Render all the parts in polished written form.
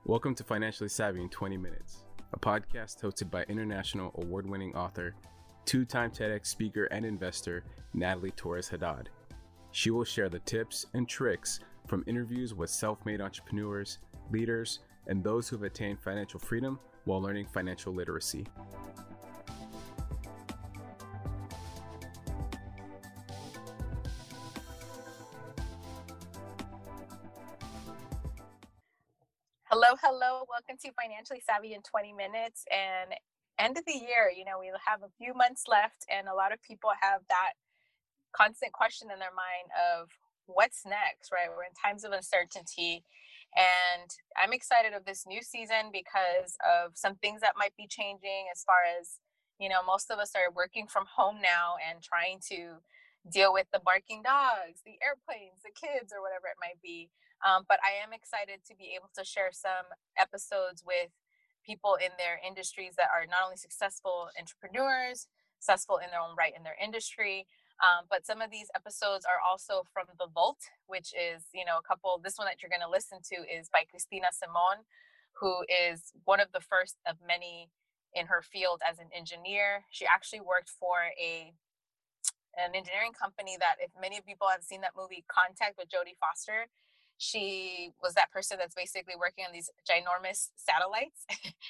Welcome to Financially Savvy in 20 Minutes, a podcast hosted by international award-winning author, two-time TEDx speaker and investor, Natalie Torres Haddad. She will share the tips and tricks from interviews with self-made entrepreneurs, leaders, and those who've attained financial freedom while learning financial literacy. Hello. Welcome to Financially Savvy in 20 Minutes. And end of the year, we have a few months left, and a lot of people have that constant question in their mind of what's next, right? We're in times of uncertainty. And I'm excited of this new season because of some things that might be changing as far as, most of us are working from home now and trying to deal with the barking dogs, the airplanes, the kids, or whatever it might be. But I am excited to be able to share some episodes with people in their industries that are not only successful entrepreneurs, successful in their own right in their industry, but some of these episodes are also from The Vault, which is, this one that you're going to listen to is by Cristina Simon, who is one of the first of many in her field as an engineer. She actually worked for an engineering company that, if many people have seen that movie Contact with Jodie Foster, she was that person that's basically working on these ginormous satellites.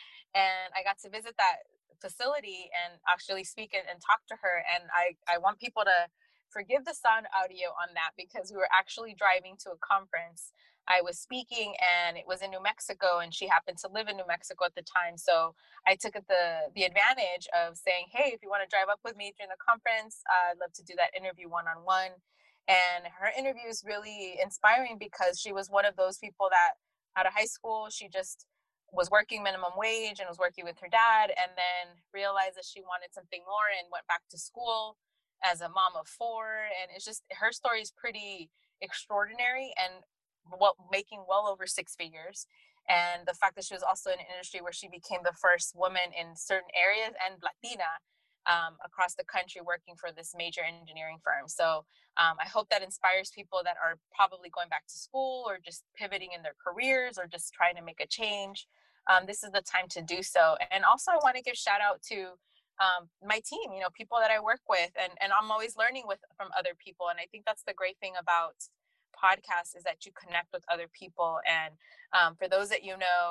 And I got to visit that facility and actually speak and talk to her. And I want people to forgive the sound audio on that because we were actually driving to a conference. I was speaking and it was in New Mexico, and she happened to live in New Mexico at the time. So I took the advantage of saying, hey, if you want to drive up with me during the conference, I'd love to do that interview one-on-one. And her interview is really inspiring because she was one of those people that out of high school, she just was working minimum wage and was working with her dad, and then realized that she wanted something more and went back to school as a mom of four. And it's just, her story is pretty extraordinary, and making well over six figures. And the fact that she was also in an industry where she became the first woman in certain areas and Latina across the country working for this major engineering firm. So I hope that inspires people that are probably going back to school or just pivoting in their careers or just trying to make a change. This is the time to do so. And also I want to give shout out to my team, people that I work with, and I'm always learning from other people. And I think that's the great thing about podcasts is that you connect with other people. And for those that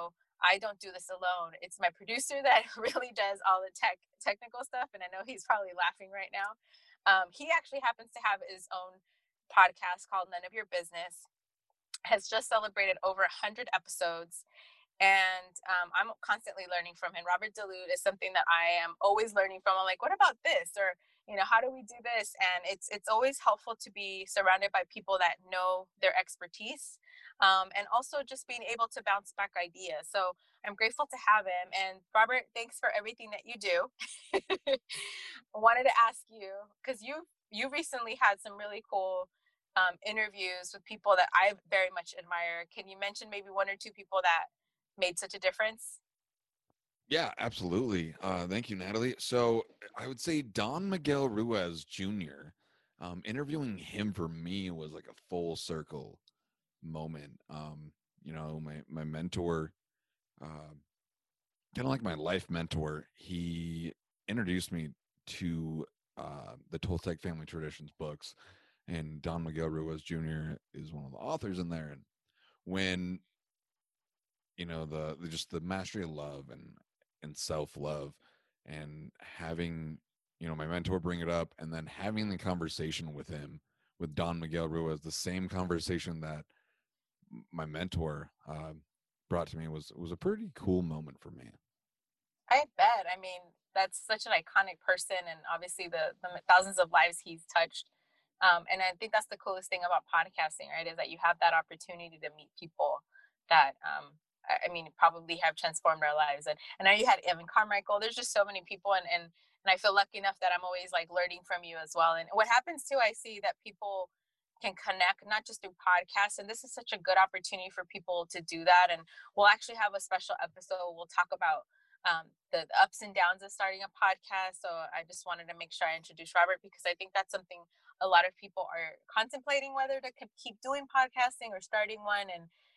I don't do this alone. It's my producer that really does all the technical stuff. And I know he's probably laughing right now. He actually happens to have his own podcast called None of Your Business, has just celebrated over 100 episodes. And I'm constantly learning from him. Robert DeLude is something that I am always learning from. I'm like, what about this? Or, how do we do this? And it's always helpful to be surrounded by people that know their expertise. And also just being able to bounce back ideas. So I'm grateful to have him. And Robert, thanks for everything that you do. I wanted to ask you, because you recently had some really cool interviews with people that I very much admire. Can you mention maybe one or two people that made such a difference? Yeah, absolutely. Thank you, Natalie. So I would say Don Miguel Ruiz Jr. Interviewing him for me was like a full circle moment. My mentor, kind of like my life mentor, he introduced me to the Toltec Family Traditions books, and Don Miguel Ruiz Jr. is one of the authors in there. And when the mastery of love and self-love, and having my mentor bring it up, and then having the conversation with him, with Don Miguel Ruiz, the same conversation that my mentor brought to me, was a pretty cool moment for me. I bet. I mean, that's such an iconic person, and obviously the thousands of lives he's touched. And I think that's the coolest thing about podcasting, right? Is that you have that opportunity to meet people that, probably have transformed our lives. And I know you had Evan Carmichael. There's just so many people, and I feel lucky enough that I'm always like learning from you as well. And what happens too, I see that people can connect not just through podcasts, and this is such a good opportunity for people to do that. And we'll actually have a special episode. We'll talk about the ups and downs of starting a podcast. So I just wanted to make sure I introduce Robert, because I think that's something a lot of people are contemplating, whether to keep doing podcasting or starting one. And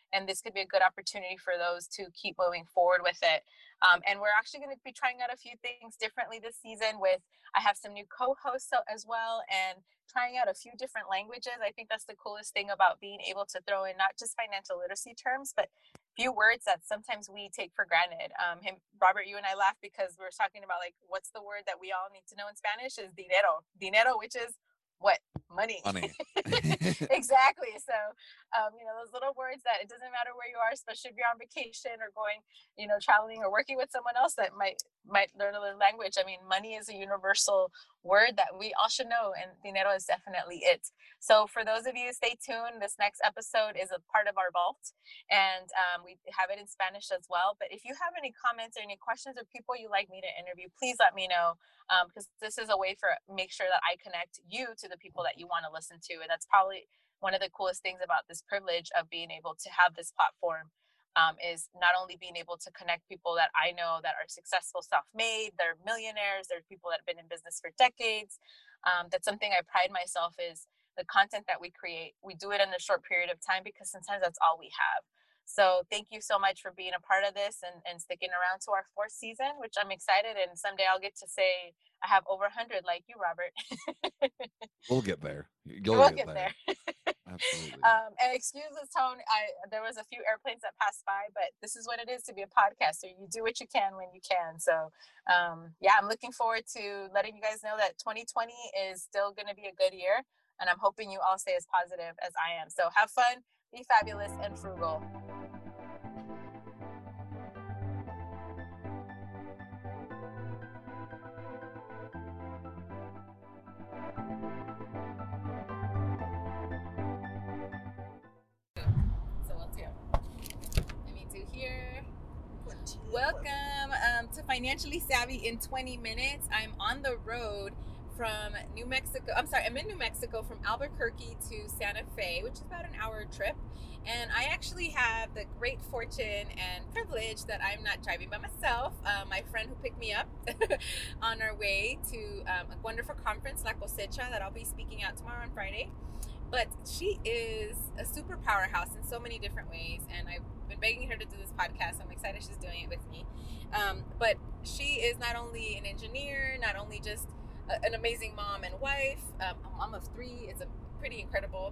and this could be a good opportunity for those to keep moving forward with it. And we're actually going to be trying out a few things differently this season. I have some new co-hosts as well, and trying out a few different languages. I think that's the coolest thing about being able to throw in not just financial literacy terms, but few words that sometimes we take for granted. Robert, you and I laugh because we were talking about like, what's the word that we all need to know in Spanish is dinero, which is what? Money. Exactly. So, those little words that it doesn't matter where you are, especially if you're on vacation or going, traveling or working with someone else that might learn another language. I mean, money is a universal word that we all should know, and dinero is definitely it. So for those of you, stay tuned. This next episode is a part of our vault, and we have it in Spanish as well. But if you have any comments or any questions or people you'd like me to interview, please let me know, because this is a way for make sure that I connect you to the people that you want to listen to. And that's probably one of the coolest things about this privilege of being able to have this platform, is not only being able to connect people that I know that are successful, self-made, they're millionaires, they're people that have been in business for decades. That's something I pride myself is the content that we create. We do it in a short period of time because sometimes that's all we have. So thank you so much for being a part of this and sticking around to our 4th season, which I'm excited. And someday I'll get to say I have over 100 like you, Robert. We'll get there. We'll get there. Absolutely. And excuse the tone. There was a few airplanes that passed by, but this is what it is to be a podcaster. You do what you can when you can. So I'm looking forward to letting you guys know that 2020 is still going to be a good year. And I'm hoping you all stay as positive as I am. So have fun, be fabulous, and frugal. Welcome to Financially Savvy in 20 Minutes. I'm on the road from New Mexico. I'm in New Mexico from Albuquerque to Santa Fe, which is about an hour trip. And I actually have the great fortune and privilege that I'm not driving by myself. My friend who picked me up on our way to a wonderful conference, La Cosecha, that I'll be speaking at tomorrow on Friday. But she is a super powerhouse in so many different ways, and I've been begging her to do this podcast. I'm excited she's doing it with me. But she is not only an engineer, not only just an amazing mom and wife, a mom of 3. It's pretty incredible.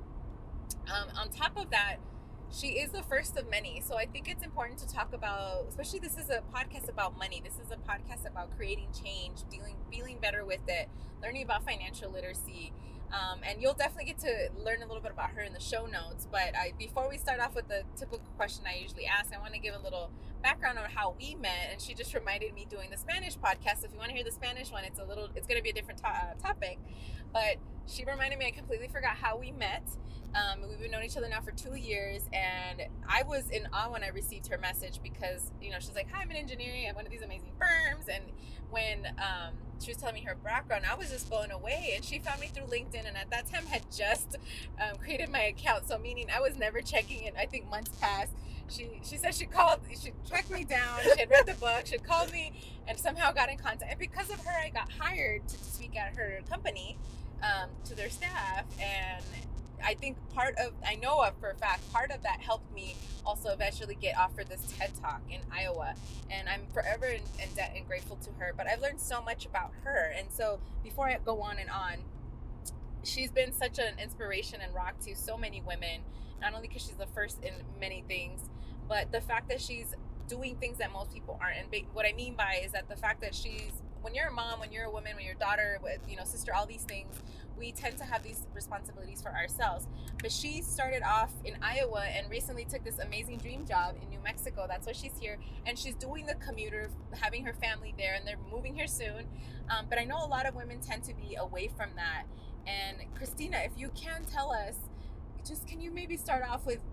On top of that, she is the first of many. So I think it's important to talk about, especially this is a podcast about money. This is a podcast about creating change, feeling better with it, learning about financial literacy. And you'll definitely get to learn a little bit about her in the show notes. But before we start off with the typical question I usually ask, I want to give a little background on how we met. And she just reminded me doing the Spanish podcast. If you want to hear the Spanish one, it's going to be a different topic. But she reminded me, I completely forgot how we met. We've been knowing each other now for 2 years, and I was in awe when I received her message because, she's like, hi, I'm in engineering at one of these amazing firms. And when she was telling me her background, I was just blown away. And she found me through LinkedIn, and at that time had just created my account. So meaning I was never checking it. I think months passed. She said she tracked me down. She had read the book. She had called me and somehow got in contact. And because of her, I got hired to speak at her company to their staff. And I think I know for a fact, part of that helped me also eventually get offered this TED Talk in Iowa. And I'm forever in debt and grateful to her. But I've learned so much about her. And so before I go on and on, she's been such an inspiration and rock to so many women, not only because she's the first in many things, but the fact that she's doing things that most people aren't. And what I mean by is that the fact that when you're a mom, when you're a woman, when you're a daughter, sister, all these things, we tend to have these responsibilities for ourselves. But she started off in Iowa and recently took this amazing dream job in New Mexico. That's why she's here. And she's doing the commuter, having her family there, and they're moving here soon. But I know a lot of women tend to be away from that. And Christina, if you can tell us, can you maybe start off with,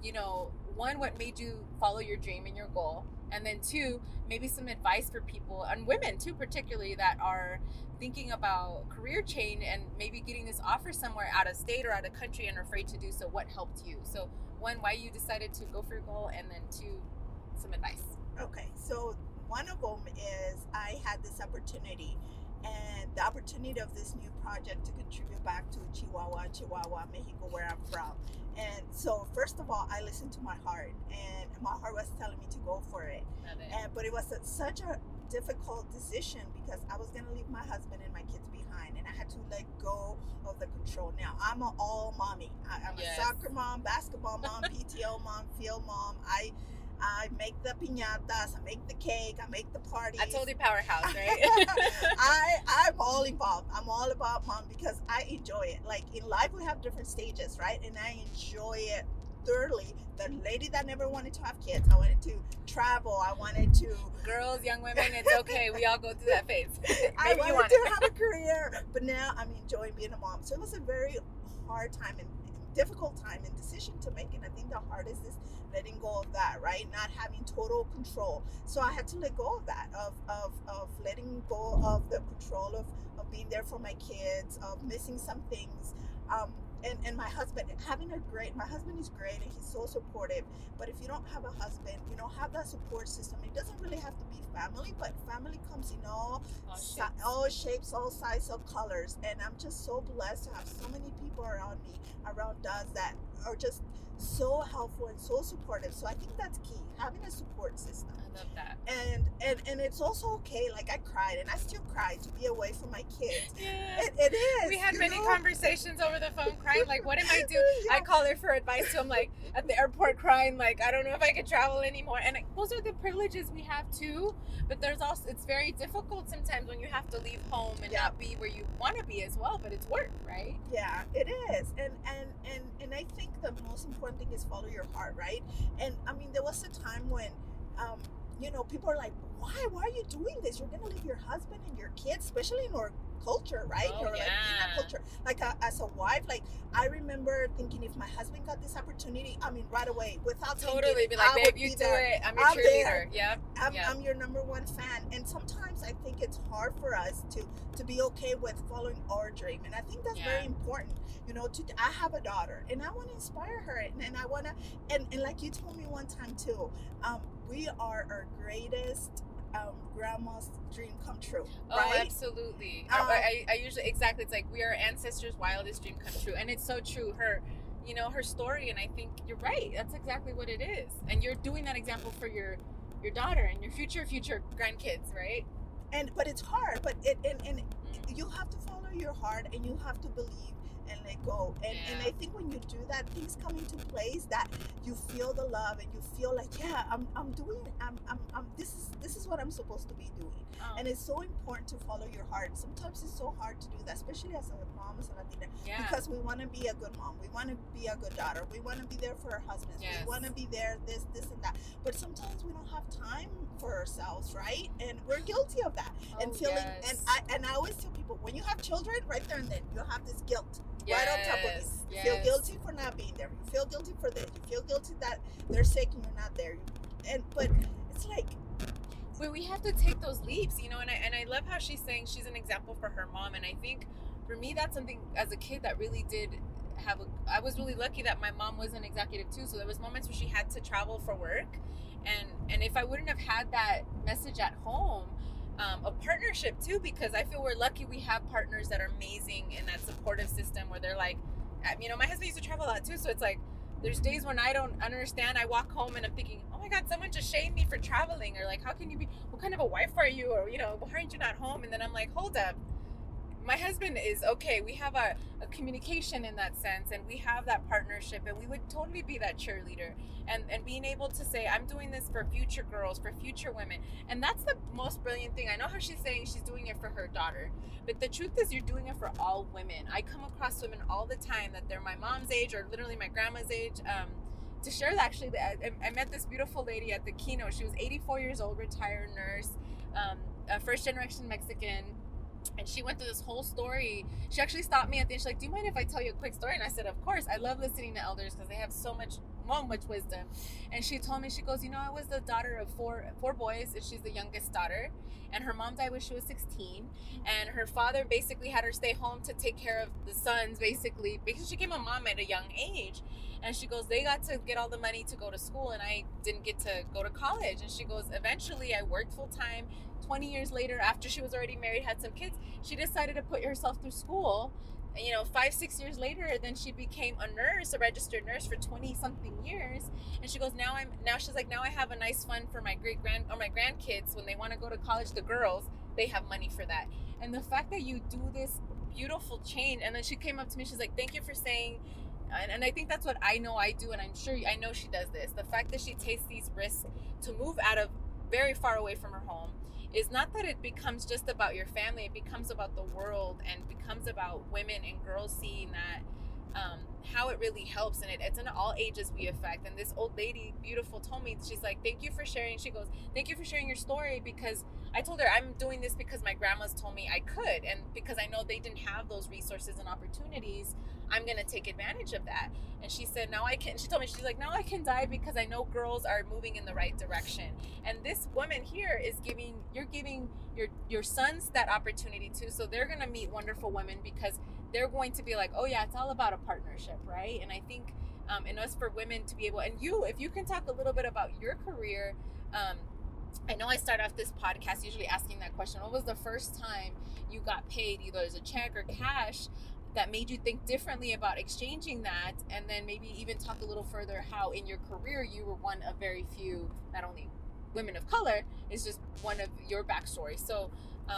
1, what made you follow your dream and your goal? And then 2, maybe some advice for people, and women too, particularly, that are thinking about career change and maybe getting this offer somewhere out of state or out of country and are afraid to do so. What helped you? So 1, why you decided to go for your goal, and then 2, some advice. Okay, so one of them is I had this opportunity and the opportunity of this new project to contribute back to Chihuahua, Mexico, where I'm from. And so, first of all, I listened to my heart, and my heart was telling me to go for it. But it was such a difficult decision because I was going to leave my husband and my kids behind, and I had to let go of the control. Now, I'm an all mommy. I'm a soccer mom, basketball mom, PTO mom, field mom. I make the piñatas, I make the cake, I make the parties. I told you powerhouse, right? I'm all involved. I'm all about mom because I enjoy it. Like in life, we have different stages, right? And I enjoy it thoroughly. The lady that never wanted to have kids, I wanted to travel. I wanted to. Girls, young women, it's okay. We all go through that phase. I wanted to have a career, but now I'm enjoying being a mom. So it was a very hard time and difficult time and decision to make. And I think the hardest is letting go of that, right? Not having total control. So I had to let go of that, of letting go of the control of being there for my kids, of missing some things. And my husband, my husband is great and he's so supportive. But if you don't have a husband, you don't have that support system. It doesn't really have to be family, but family comes in all shapes, all sizes, all colors. And I'm just so blessed to have so many people around me, around us that are just so helpful and so supportive. So I think that's key, having a support system. I love that. And it's also okay. Like I cried and I still cry to be away from my kids. Yeah. It is. We had many conversations over the phone crying, like, what am I doing? Yeah. I call her for advice. So I'm like at the airport crying, like, I don't know if I can travel anymore. And those are the privileges we have too. But there's also, it's very difficult sometimes when you have to leave home and not be where you want to be as well. But it's work, right? Yeah, it is. And I think the most important thing is follow your heart, right? And I mean, there was a time when, people are like, why are you doing this? You're going to leave your husband and your kids, especially in our culture, right? Oh, or like in that culture. Like as a wife, like I remember thinking if my husband got this opportunity, I mean, right away, without totally be like, babe, you do it. I'm your cheerleader. Yeah. I'm your number one fan. And sometimes I think it's hard for us to be okay with following our dream. And I think that's very important. I have a daughter and I want to inspire her. And I want to, and like you told me one time too, we are our greatest grandma's dream come true, right? Oh, absolutely. I usually, exactly, it's like we are ancestors' wildest dream come true. And it's so true. Her story, and I think you're right. That's exactly what it is. And you're doing that example for your daughter and your future grandkids, right? But it's hard. But and you have to follow your heart and you have to believe and let go. And I think when you do that, things come into place that you feel the love and you feel like, I'm doing, this is what I'm supposed to be doing. Oh. And it's so important to follow your heart. Sometimes it's so hard to do that, especially as a mom, as a Latina, because we want to be a good mom. We want to be a good daughter. We want to be there for our husbands. Yes. We want to be there, this and that. But sometimes we don't have time for ourselves, right? And we're guilty of that. And feeling, and I always tell people, when you have children, right there and then, you have this guilt. Right on top of you. You feel guilty for not being there. You feel guilty for this. You feel guilty that they're sick and you're not there. But it's like, we have to take those leaps, and I love how she's saying she's an example for her mom. And I think for me, that's something as a kid that really did have I was really lucky that my mom was an executive too. So there was moments where she had to travel for work, and if I wouldn't have had that message at home, a partnership too, because I feel we're lucky we have partners that are amazing in that supportive system where they're like, my husband used to travel a lot too, so it's like there's days when I don't understand. I walk home and I'm thinking, oh my God, someone just shamed me for traveling, or like, how can you be, what kind of a wife are you, or why aren't you not home? And then I'm like, hold up, my husband is okay. We have a communication in that sense, and we have that partnership, and we would totally be that cheerleader, and being able to say, I'm doing this for future girls, for future women. And that's the most brilliant thing. I know how she's saying she's doing it for her daughter, but the truth is you're doing it for all women. I come across women all the time that they're my mom's age or literally my grandma's age. To share that, actually, I met this beautiful lady at the keynote. She was 84 years old, retired nurse, first generation Mexican. And she went through this whole story. She actually stopped me at the end. She's like, do you mind if I tell you a quick story? And I said, of course. I love listening to elders because they have so much wisdom. And she told me, she goes, I was the daughter of four boys, and she's the youngest daughter. And her mom died when she was 16. And her father basically had her stay home to take care of the sons, basically, because she became a mom at a young age. And she goes, they got to get all the money to go to school, and I didn't get to go to college. And she goes, eventually I worked full time 20 years later, after she was already married, had some kids, she decided to put herself through school. 5-6 years later, then she became a nurse, a registered nurse for 20 something years. And she goes, now she's like, now I have a nice fund for my my grandkids when they want to go to college. The girls, they have money for that. And the fact that you do this beautiful change, and then she came up to me, she's like, thank you for saying, and I think that's what I know I do, and I know she does this. The fact that she takes these risks to move out of very far away from her home is not that it becomes just about your family, it becomes about the world, and becomes about women and girls seeing that how it really helps. And it's in all ages we affect. And this old lady, beautiful, told me, she's like, thank you for sharing. She goes, thank you for sharing your story, because I told her I'm doing this because my grandmas told me I could, and because I know they didn't have those resources and opportunities, I'm gonna take advantage of that. And she said, now I can, she told me, she's like, now I can die because I know girls are moving in the right direction. And this woman here is giving your sons that opportunity too. So they're gonna meet wonderful women, because they're going to be like, oh yeah, it's all about a partnership, right? And I think in us, for women to be able, and if you can talk a little bit about your career. I know I start off this podcast usually asking that question. What was the first time you got paid, either as a check or cash, that made you think differently about exchanging that? And then maybe even talk a little further how in your career you were one of very few, not only women of color, is just one of your backstory. So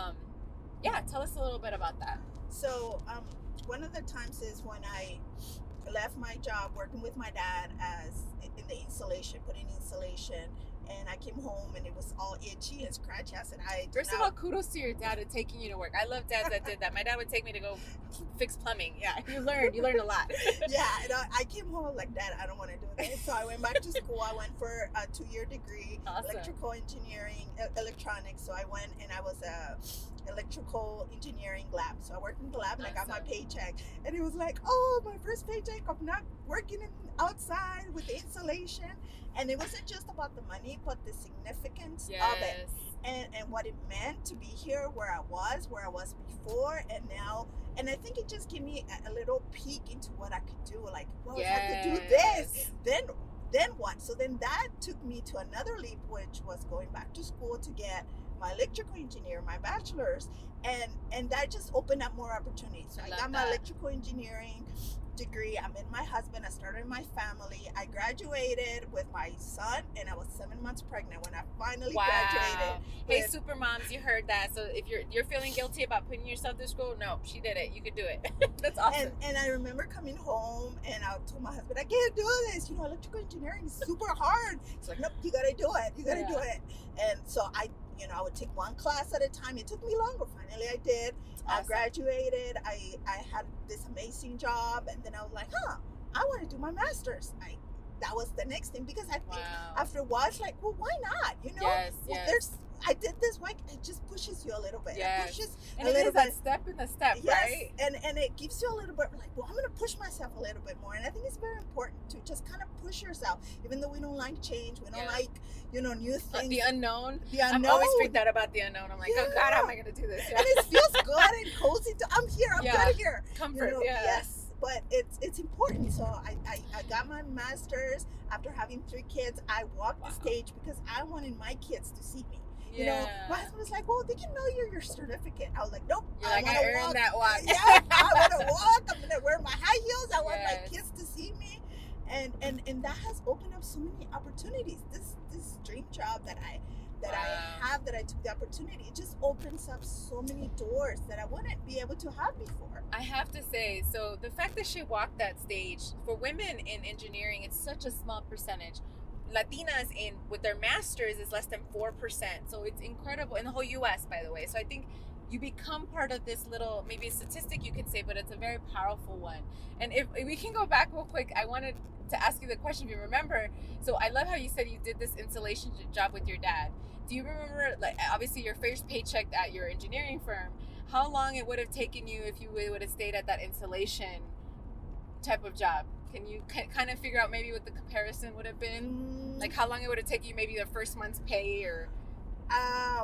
yeah, tell us a little bit about that. So one of the times is when I left my job working with my dad as in the installation, putting insulation, and I came home and it was all itchy and scratchy. I said, First of all, kudos to your dad at taking you to work. I love dads that did that. My dad would take me to go fix plumbing. Yeah, you learned a lot. Yeah, and I came home like, Dad, I don't want to do this. So I went back to school. I went for a 2-year degree, awesome. Electrical engineering, electronics. So I went and I was a electrical engineering lab. So I worked in the lab and awesome. I got my paycheck. And it was like, oh, my first paycheck. I'm not working outside with the insulation. And it wasn't just about the money, but the significance of it. And what it meant to be here where I was before and now. And I think it just gave me a little peek into what I could do. Like, well, if I could do this, then what? So then that took me to another leap, which was going back to school to get my electrical engineer, my bachelor's, and that just opened up more opportunities. So I got my electrical engineering degree. I met my husband. I started my family. I graduated with my son, and I was 7 months pregnant when I finally graduated. Hey, super moms, you heard that. So if you're feeling guilty about putting yourself through school, no, she did it. You could do it. That's awesome. And I remember coming home and I told my husband, I can't do this. Electrical engineering is super hard. He's like, nope, you gotta do it. You gotta do it. And so I would take one class at a time. It took me longer. Finally, I did. Awesome. I graduated. I had this amazing job, and then I was like, I want to do my master's. That was the next thing, because I think after a while, it's like, well, why not? I did this. Why? It just pushes you a little bit. Yes. It pushes and a it little is bit. That step in the step, yes. right? And it gives you a little bit like, well, I'm going to push myself a little bit more. And I think it's very important to just kind of push yourself, even though we don't like change. We don't like, new things. The unknown. I'm always freaked out about the unknown. I'm like, oh God, how am I going to do this? Yeah. And it feels good and cozy. I'm here. I'm good here. Comfort. Yes. But it's important. So I got my master's after having 3 kids. I walked the stage because I wanted my kids to see me. My husband was like, well, they can know your certificate. I was like, nope. I earned that walk. Yeah, I want to walk. I'm going to wear my high heels. I want my kids to see me. And that has opened up so many opportunities. This dream job that I took the opportunity, it just opens up so many doors that I wouldn't be able to have before. I have to say, so the fact that she walked that stage, for women in engineering, it's such a small percentage. Latinas with their masters is less than 4%. So it's incredible in the whole US, by the way. So I think you become part of this little, maybe a statistic you could say, but it's a very powerful one. And if we can go back real quick, I wanted to ask you the question, if you remember. So I love how you said you did this installation job with your dad. Do you remember, like, obviously your first paycheck at your engineering firm, how long it would have taken you if you would have stayed at that installation type of job? Can you kind of figure out maybe what the comparison would have been? Like how long it would have taken you, maybe the first month's pay, or? I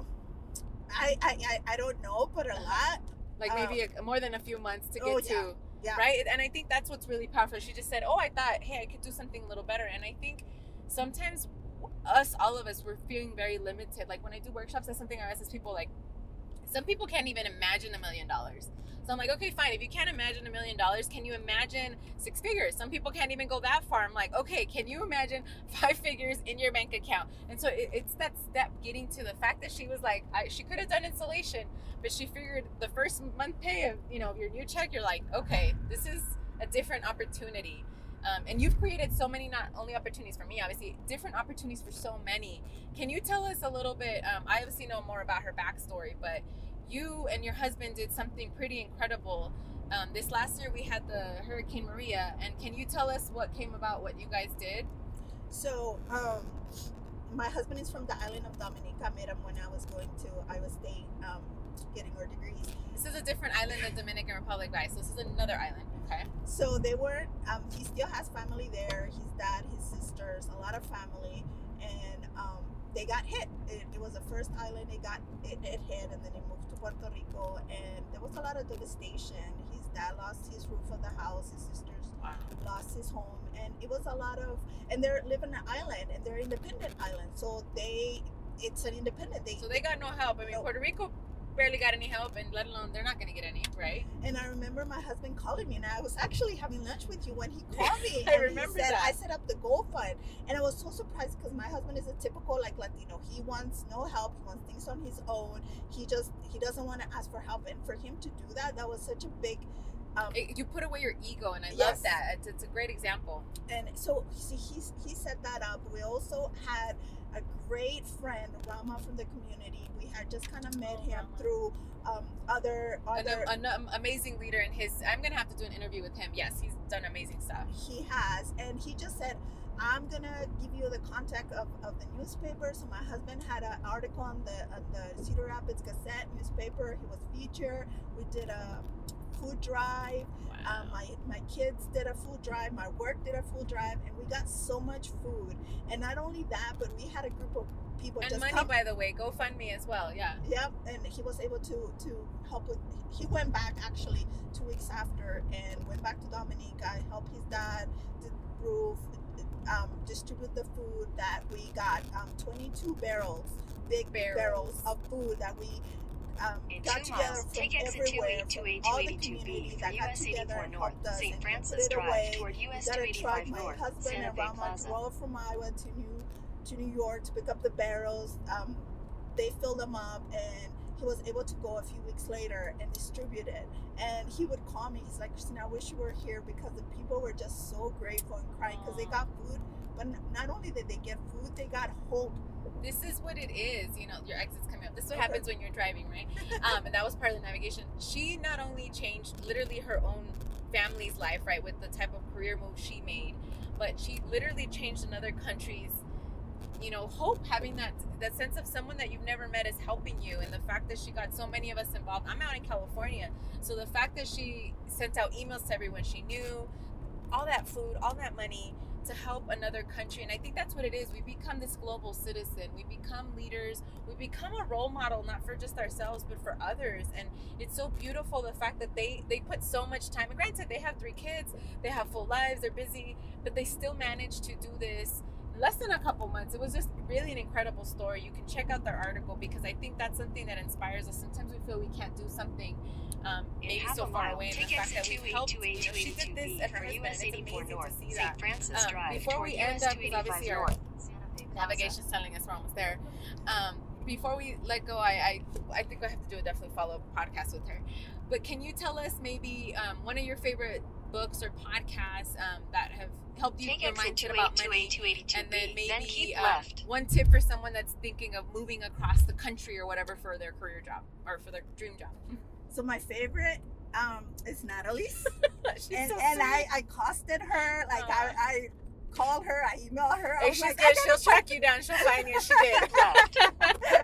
don't know, but a lot. Like maybe more than a few months to get to. Yeah. Right? And I think that's what's really powerful. She just said, I thought, hey, I could do something a little better. And I think sometimes all of us, were feeling very limited. Like when I do workshops, that's something I ask people, like, some people can't even imagine $1 million. So I'm like, okay, fine. If you can't imagine $1 million, can you imagine 6 figures? Some people can't even go that far. I'm like, okay, can you imagine 5 figures in your bank account? And so it's that step getting to the fact that she was like, she could have done installation, but she figured the first month pay of, of your new check, you're like, okay, this is a different opportunity. And you've created so many, not only opportunities for me, obviously, different opportunities for so many. Can you tell us a little bit, I obviously know more about her backstory, but you and your husband did something pretty incredible. This last year we had the Hurricane Maria, and can you tell us what came about, what you guys did? So, my husband is from the island of Dominica. I met him when I was going to Iowa State, getting our degrees. This is a different island than Dominican Republic, guys. So this is another island, okay? So they weren't, he still has family there. His dad, his sisters, a lot of family, and they got hit. It was the first island it hit, and then it moved to Puerto Rico, and there was a lot of devastation. His dad lost his roof of the house. His sisters lost his home, and it was a lot of. And they're living on an island, and they're independent island, so it's an independent. So they got no help. I mean, Puerto Rico barely got any help, and let alone they're not going to get any, right? And I remember my husband calling me, and I was actually having lunch with you when he called me. I remember that. I set up the Goal Fund, and I was so surprised because my husband is a typical Latino. He wants no help. He wants things on his own. He doesn't want to ask for help, and for him to do that was such a big. You put away your ego, and I love that. It's a great example. And so he set that up. We also had a great friend, Rama, from the community. We had just kind of met him through other an amazing leader in his. I'm gonna have to do an interview with him. Yes, he's done amazing stuff. He has, and he just said, I'm gonna give you the contact of the newspaper. So my husband had an article on the Cedar Rapids Gazette newspaper. He was featured. We did a food drive. Wow. My kids did a food drive. My work did a food drive, and we got so much food. And not only that, but we had a group of people. And money, by the way, GoFundMe as well. Yeah. Yep. And he was able to help with. He went back actually 2 weeks after and went back to Dominica, helped his dad, did the roof, distribute the food that we got. 22 barrels, big barrels of food that we. Got together from everywhere, from all the communities that got together and helped us and put it away. We got a truck, my husband and Rama drove from Iowa to New York to pick up the barrels. They filled them up, and he was able to go a few weeks later and distribute it. And he would call me. He's like, Christina, I wish you were here, because the people were just so grateful and crying because they got food. But not only did they get food, they got hope. This is what it is, your exit's coming up. This is what happens when you're driving, right? And that was part of the navigation. She not only changed literally her own family's life, right, with the type of career move she made, but she literally changed another country's, hope. Having that sense of someone that you've never met is helping you. And the fact that she got so many of us involved. I'm out in California. So the fact that she sent out emails to everyone she knew, all that food, all that money, to help another country. And I think that's what it is. We become this global citizen. We become leaders. We become a role model, not for just ourselves, but for others. And it's so beautiful, the fact that they put so much time. And granted, they have 3 kids. They have full lives. They're busy. But they still managed to do this in less than a couple months. It was just really an incredible story. You can check out their article, because I think that's something that inspires us. Sometimes we feel we can't do something maybe so far away, and the fact that we've helped. She did this at her husband, and it's amazing to see that. Before we end up, because obviously our navigation's telling us we're almost there. Before we let go, I think I have to do a definitely follow-up podcast with her. But can you tell us maybe one of your favorite books or podcasts that have helped you your mindset about money, and then maybe one tip for someone that's thinking of moving across the country or whatever for their career job or for their dream job? So my favorite is Natalie's. and I costed her, like I called her, I emailed her. Hey, she's like, good. She'll track you down. She'll find you. She did.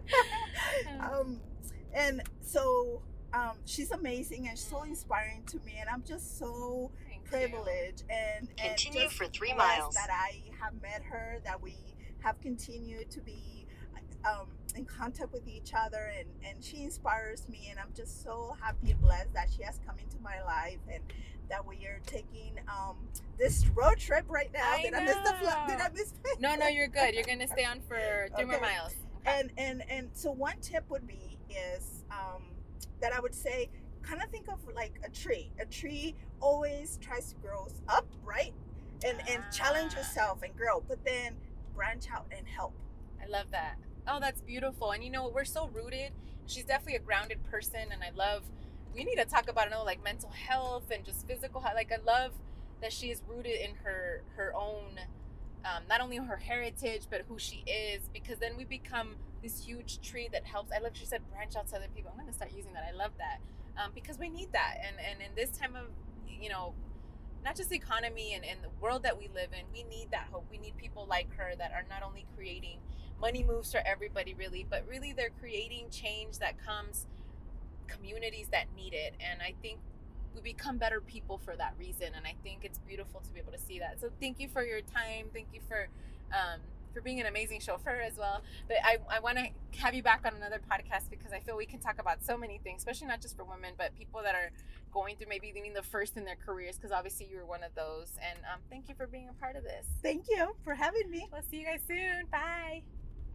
And so she's amazing and so inspiring to me, and I'm just so privileged and continue just for 3 miles that I have met her, that we have continued to be in contact with each other, and she inspires me, and I'm just so happy and blessed that she has come into my life, and that we are taking this road trip right now. I Did I miss the flight? Did I miss? No, you're good. You're gonna stay on for 3 more miles. Okay. And so one tip would be is that I would say, kind of think of like a tree. A tree always tries to grow up, right? And challenge yourself and grow, but then branch out and help. I love that. Oh, that's beautiful. And you know, we're so rooted. She's definitely a grounded person, and I love. We need to talk about like mental health and just physical health. Like, I love that she is rooted in her own, not only her heritage but who she is. Because then we become this huge tree that helps. I love. She said branch out to other people. I'm gonna start using that. I love that because we need that. And in this time of, you know, not just the economy and the world that we live in, we need that hope. We need people like her that are not only creating money moves for everybody, really, but really they're creating change that comes communities that need it. And I think we become better people for that reason. And I think it's beautiful to be able to see that. So thank you for your time. Thank you for being an amazing chauffeur as well. But I want to have you back on another podcast because I feel we can talk about so many things, especially not just for women, but people that are going through maybe being the first in their careers, because obviously you were one of those. And thank you for being a part of this. Thank you for having me. We'll see you guys soon. Bye.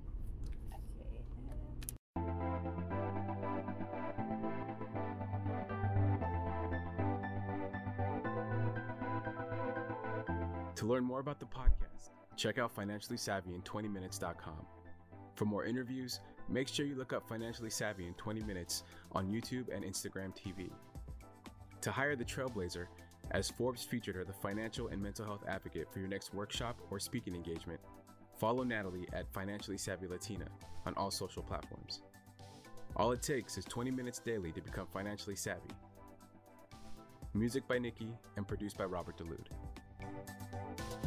To learn more about the podcast, check out Financially Savvy in 20minutes.com. For more interviews, make sure you look up Financially Savvy in 20 Minutes on YouTube and Instagram TV. To hire the Trailblazer, as Forbes featured her the financial and mental health advocate for your next workshop or speaking engagement, follow Natalie at Financially Savvy Latina on all social platforms. All it takes is 20 minutes daily to become financially savvy. Music by Nikki and produced by Robert DeLude.